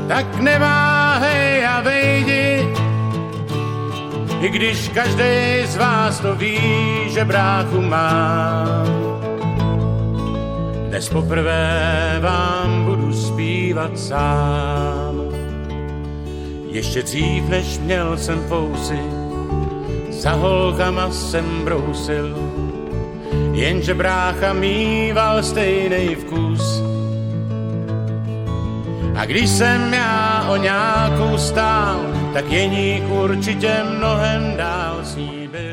tak neváhej a vejdi, i když každý z vás to ví, že bráchu mám. Dnes poprvé vám budu zpívat sám. Ještě dřív, než měl jsem fousy, za holkama jsem brousil, jenže brácha mýval stejnej vkus. A když jsem já o nějakou stál, tak Jeník určitě mnohem dál s ní byl.